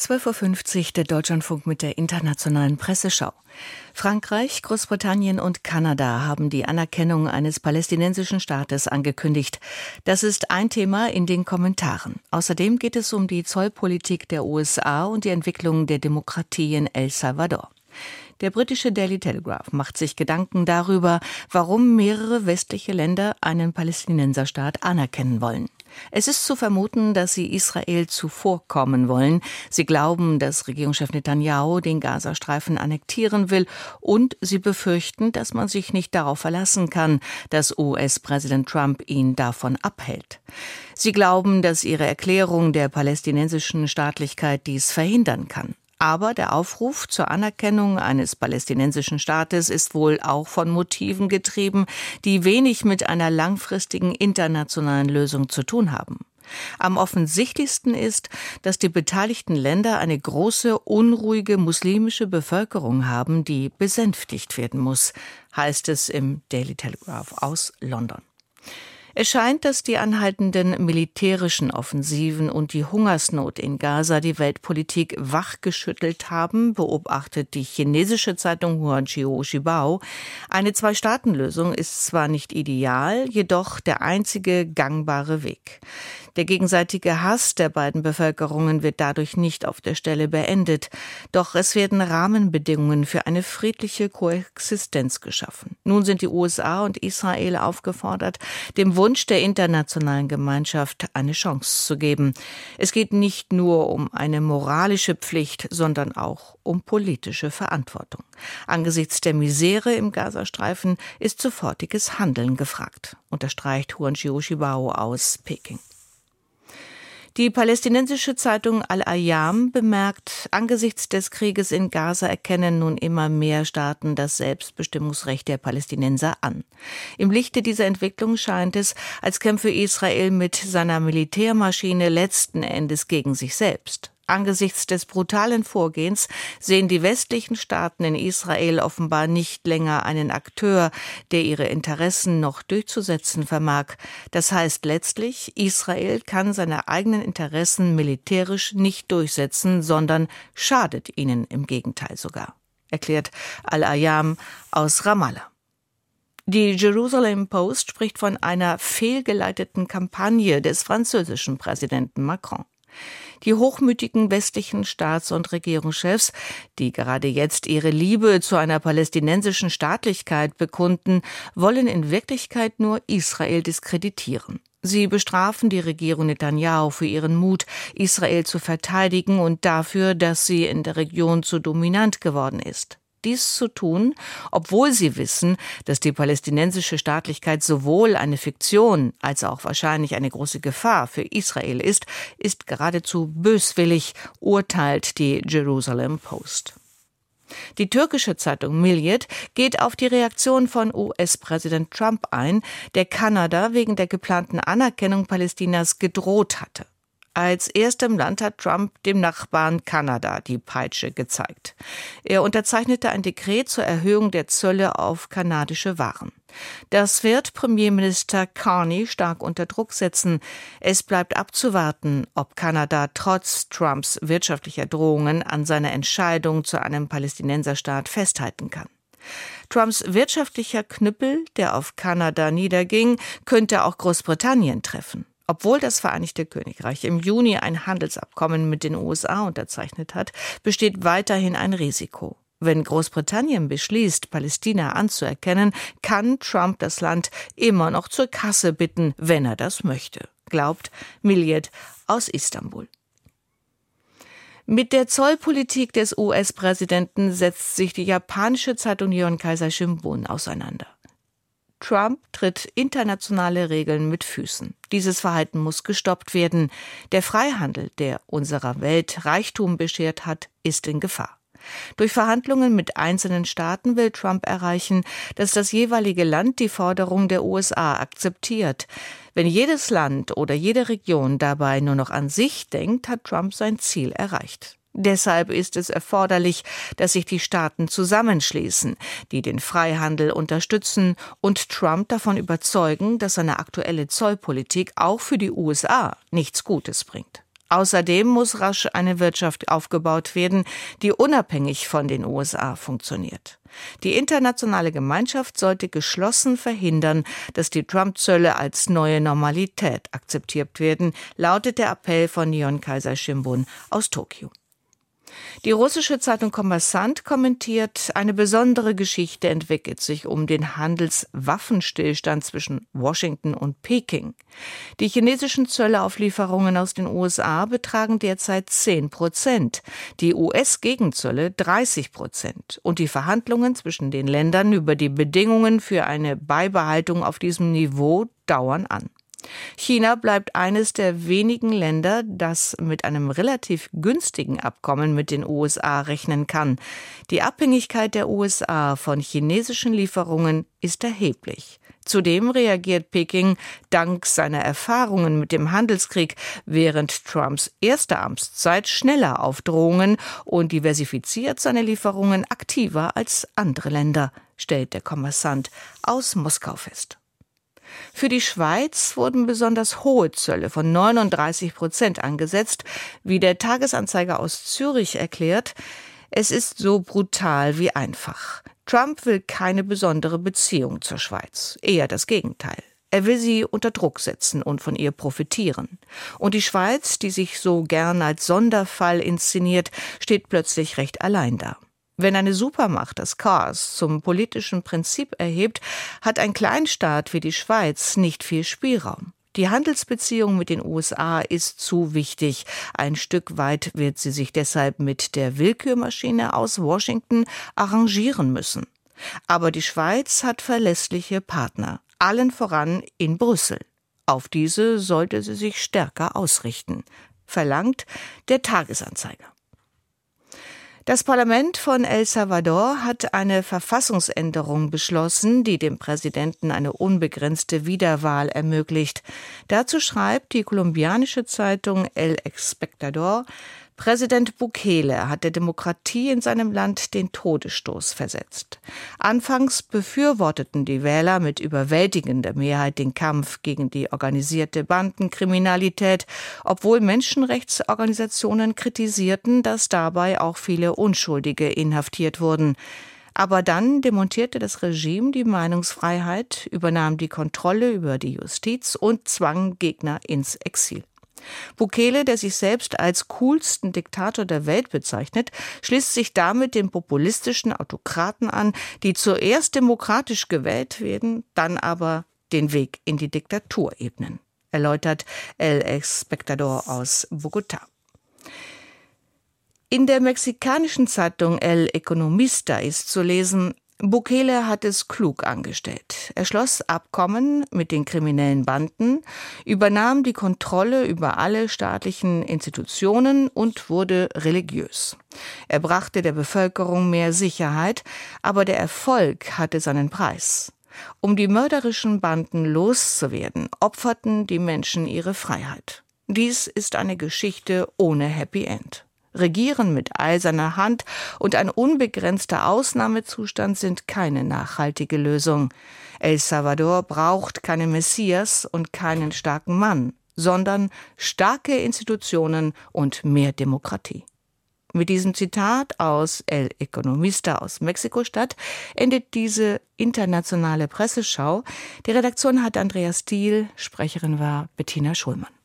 12:50 Uhr der Deutschlandfunk mit der internationalen Presseschau. Frankreich, Großbritannien und Kanada haben die Anerkennung eines palästinensischen Staates angekündigt. Das ist ein Thema in den Kommentaren. Außerdem geht es um die Zollpolitik der USA und die Entwicklung der Demokratie in El Salvador. Der britische Daily Telegraph macht sich Gedanken darüber, warum mehrere westliche Länder einen Palästinenserstaat anerkennen wollen. Es ist zu vermuten, dass sie Israel zuvorkommen wollen. Sie glauben, dass Regierungschef Netanyahu den Gazastreifen annektieren will, und sie befürchten, dass man sich nicht darauf verlassen kann, dass US-Präsident Trump ihn davon abhält. Sie glauben, dass ihre Erklärung der palästinensischen Staatlichkeit dies verhindern kann. Aber der Aufruf zur Anerkennung eines palästinensischen Staates ist wohl auch von Motiven getrieben, die wenig mit einer langfristigen internationalen Lösung zu tun haben. Am offensichtlichsten ist, dass die beteiligten Länder eine große, unruhige muslimische Bevölkerung haben, die besänftigt werden muss, heißt es im Daily Telegraph aus London. Es scheint, dass die anhaltenden militärischen Offensiven und die Hungersnot in Gaza die Weltpolitik wachgeschüttelt haben, beobachtet die chinesische Zeitung Huanqiu Xibao. Eine Zwei-Staaten-Lösung ist zwar nicht ideal, jedoch der einzige gangbare Weg. Der gegenseitige Hass der beiden Bevölkerungen wird dadurch nicht auf der Stelle beendet. Doch es werden Rahmenbedingungen für eine friedliche Koexistenz geschaffen. Nun sind die USA und Israel aufgefordert, dem Wunsch der internationalen Gemeinschaft eine Chance zu geben. Es geht nicht nur um eine moralische Pflicht, sondern auch um politische Verantwortung. Angesichts der Misere im Gazastreifen ist sofortiges Handeln gefragt, unterstreicht Huanqiu Xibao aus Peking. Die palästinensische Zeitung Al-Ayam bemerkt, angesichts des Krieges in Gaza erkennen nun immer mehr Staaten das Selbstbestimmungsrecht der Palästinenser an. Im Lichte dieser Entwicklung scheint es, als kämpfe Israel mit seiner Militärmaschine letzten Endes gegen sich selbst. Angesichts des brutalen Vorgehens sehen die westlichen Staaten in Israel offenbar nicht länger einen Akteur, der ihre Interessen noch durchzusetzen vermag. Das heißt letztlich, Israel kann seine eigenen Interessen militärisch nicht durchsetzen, sondern schadet ihnen im Gegenteil sogar, erklärt Al-Ayam aus Ramallah. Die Jerusalem Post spricht von einer fehlgeleiteten Kampagne des französischen Präsidenten Macron. Die hochmütigen westlichen Staats- und Regierungschefs, die gerade jetzt ihre Liebe zu einer palästinensischen Staatlichkeit bekunden, wollen in Wirklichkeit nur Israel diskreditieren. Sie bestrafen die Regierung Netanyahu für ihren Mut, Israel zu verteidigen und dafür, dass sie in der Region zu dominant geworden ist. Dies zu tun, obwohl sie wissen, dass die palästinensische Staatlichkeit sowohl eine Fiktion als auch wahrscheinlich eine große Gefahr für Israel ist geradezu böswillig, urteilt die Jerusalem Post. Die türkische Zeitung Milliyet geht auf die Reaktion von US-Präsident Trump ein, der Kanada wegen der geplanten Anerkennung Palästinas gedroht hatte. Als erstem Land hat Trump dem Nachbarn Kanada die Peitsche gezeigt. Er unterzeichnete ein Dekret zur Erhöhung der Zölle auf kanadische Waren. Das wird Premierminister Carney stark unter Druck setzen. Es bleibt abzuwarten, ob Kanada trotz Trumps wirtschaftlicher Drohungen an seiner Entscheidung zu einem Palästinenserstaat festhalten kann. Trumps wirtschaftlicher Knüppel, der auf Kanada niederging, könnte auch Großbritannien treffen. Obwohl das Vereinigte Königreich im Juni ein Handelsabkommen mit den USA unterzeichnet hat, besteht weiterhin ein Risiko. Wenn Großbritannien beschließt, Palästina anzuerkennen, kann Trump das Land immer noch zur Kasse bitten, wenn er das möchte, glaubt Milliyet aus Istanbul. Mit der Zollpolitik des US-Präsidenten setzt sich die japanische Zeitung Nihon Keizai Shimbun auseinander. Trump tritt internationale Regeln mit Füßen. Dieses Verhalten muss gestoppt werden. Der Freihandel, der unserer Welt Reichtum beschert hat, ist in Gefahr. Durch Verhandlungen mit einzelnen Staaten will Trump erreichen, dass das jeweilige Land die Forderung der USA akzeptiert. Wenn jedes Land oder jede Region dabei nur noch an sich denkt, hat Trump sein Ziel erreicht. Deshalb ist es erforderlich, dass sich die Staaten zusammenschließen, die den Freihandel unterstützen und Trump davon überzeugen, dass seine aktuelle Zollpolitik auch für die USA nichts Gutes bringt. Außerdem muss rasch eine Wirtschaft aufgebaut werden, die unabhängig von den USA funktioniert. Die internationale Gemeinschaft sollte geschlossen verhindern, dass die Trump-Zölle als neue Normalität akzeptiert werden, lautet der Appell von Nihon Keizai Shimbun aus Tokio. Die russische Zeitung Kommersant kommentiert, eine besondere Geschichte entwickelt sich um den Handelswaffenstillstand zwischen Washington und Peking. Die chinesischen Zölle auf Lieferungen aus den USA betragen derzeit 10%, die US-Gegenzölle 30% und die Verhandlungen zwischen den Ländern über die Bedingungen für eine Beibehaltung auf diesem Niveau dauern an. China bleibt eines der wenigen Länder, das mit einem relativ günstigen Abkommen mit den USA rechnen kann. Die Abhängigkeit der USA von chinesischen Lieferungen ist erheblich. Zudem reagiert Peking dank seiner Erfahrungen mit dem Handelskrieg während Trumps erster Amtszeit schneller auf Drohungen und diversifiziert seine Lieferungen aktiver als andere Länder, stellt der Kommersant aus Moskau fest. Für die Schweiz wurden besonders hohe Zölle von 39% angesetzt, wie der Tagesanzeiger aus Zürich erklärt. Es ist so brutal wie einfach. Trump will keine besondere Beziehung zur Schweiz, eher das Gegenteil. Er will sie unter Druck setzen und von ihr profitieren. Und die Schweiz, die sich so gern als Sonderfall inszeniert, steht plötzlich recht allein da. Wenn eine Supermacht das Chaos zum politischen Prinzip erhebt, hat ein Kleinstaat wie die Schweiz nicht viel Spielraum. Die Handelsbeziehung mit den USA ist zu wichtig. Ein Stück weit wird sie sich deshalb mit der Willkürmaschine aus Washington arrangieren müssen. Aber die Schweiz hat verlässliche Partner, allen voran in Brüssel. Auf diese sollte sie sich stärker ausrichten, verlangt der Tagesanzeiger. Das Parlament von El Salvador hat eine Verfassungsänderung beschlossen, die dem Präsidenten eine unbegrenzte Wiederwahl ermöglicht. Dazu schreibt die kolumbianische Zeitung El Espectador, Präsident Bukele hat der Demokratie in seinem Land den Todesstoß versetzt. Anfangs befürworteten die Wähler mit überwältigender Mehrheit den Kampf gegen die organisierte Bandenkriminalität, obwohl Menschenrechtsorganisationen kritisierten, dass dabei auch viele Unschuldige inhaftiert wurden. Aber dann demontierte das Regime die Meinungsfreiheit, übernahm die Kontrolle über die Justiz und zwang Gegner ins Exil. Bukele, der sich selbst als coolsten Diktator der Welt bezeichnet, schließt sich damit den populistischen Autokraten an, die zuerst demokratisch gewählt werden, dann aber den Weg in die Diktatur ebnen, erläutert El Espectador aus Bogotá. In der mexikanischen Zeitung El Economista ist zu lesen, Bukele hat es klug angestellt. Er schloss Abkommen mit den kriminellen Banden, übernahm die Kontrolle über alle staatlichen Institutionen und wurde religiös. Er brachte der Bevölkerung mehr Sicherheit, aber der Erfolg hatte seinen Preis. Um die mörderischen Banden loszuwerden, opferten die Menschen ihre Freiheit. Dies ist eine Geschichte ohne Happy End. Regieren mit eiserner Hand und ein unbegrenzter Ausnahmezustand sind keine nachhaltige Lösung. El Salvador braucht keinen Messias und keinen starken Mann, sondern starke Institutionen und mehr Demokratie. Mit diesem Zitat aus El Economista aus Mexiko-Stadt endet diese internationale Presseschau. Die Redaktion hat Andreas Diehl, Sprecherin war Bettina Schulmann.